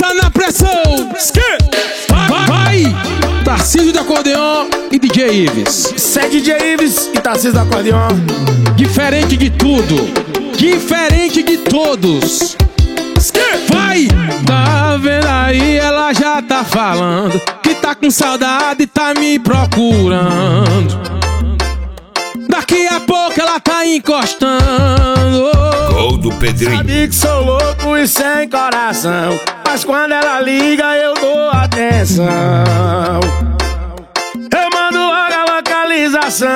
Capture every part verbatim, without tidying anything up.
Bota na pressão. Vai, vai. Tarcísio do acordeon e D J Ives. Isso é D J Ives e Tarcísio do acordeon. Diferente de tudo, diferente de todos. Vai! Tá vendo aí, ela já tá falando que tá com saudade e tá me procurando. Daqui a pouco ela tá encostando. Gol do Pedrinho. Sabe que sou louco e sem coração, mas quando ela liga eu dou atenção. Eu mando logo a localização.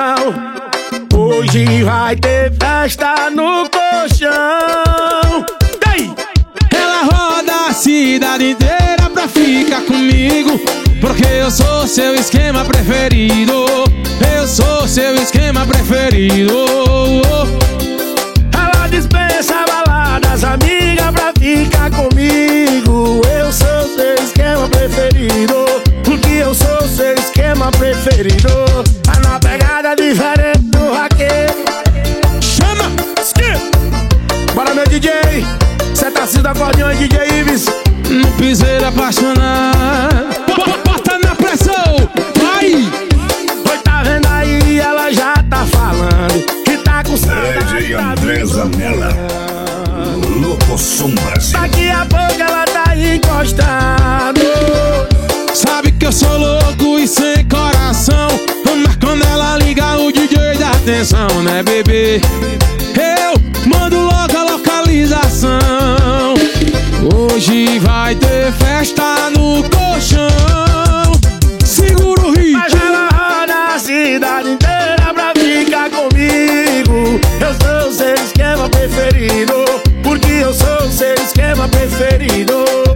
Hoje vai ter festa no colchão. Ei! Ela roda a cidade inteira pra ficar comigo, porque eu sou seu esquema preferido. Eu sou seu esquema preferido. Ela dispensa baladas, amiga, pra ficar comigo. Eu sou seu esquema preferido, porque eu sou seu esquema preferido. Tá na pegada diferente do vaqueiro. Chama! Bora, meu D J, cê tá sendo acordeão e D J Ives. No piseiro apaixonado. Bota na pressão. Vai! Oi, tá vendo aí, ela já tá falando que tá com saudade. D J André Zanella, Locosom Brasil. Daqui a pouco ela tá encostando. Sabe que eu sou louco e sem coração, mas quando ela liga o D J dá atenção, né, bebê? Eu mando logo a localização. Hoje vai ter festa no colchão. Segura o ritmo. Mas ela roda a cidade inteira pra ficar comigo. Eu sou o seu esquema preferido, porque eu sou o seu esquema preferido.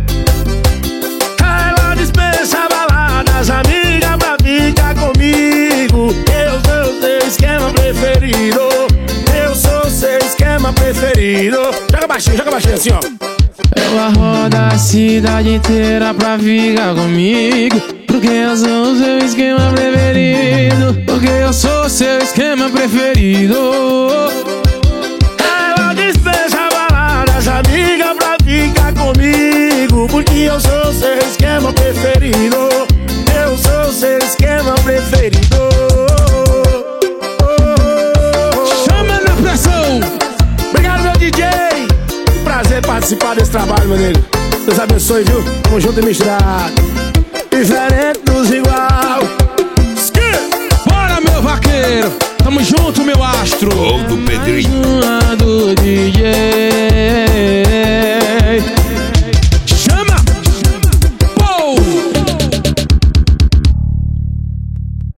Ela dispensa baladas, amiga, pra ficar comigo. Eu sou o seu esquema preferido. Eu sou o seu esquema preferido. Joga baixinho, joga baixinho assim, ó. Ela roda a cidade inteira pra ficar comigo, porque eu sou o seu esquema preferido. Porque eu sou o seu esquema preferido. Ela dispensa baladas, amiga, pra ficar comigo, porque eu sou o seu esquema preferido. Eu sou o seu esquema preferido. Chama na pressão. Obrigado, meu D J. Prazer participar desse trabalho, meu nego. Deus abençoe, viu? Tamo junto e misturado. Diferente dos igual. Bora, meu vaqueiro. Tamo junto, meu astro. Gol do Pedrinho. Mais uma do D J.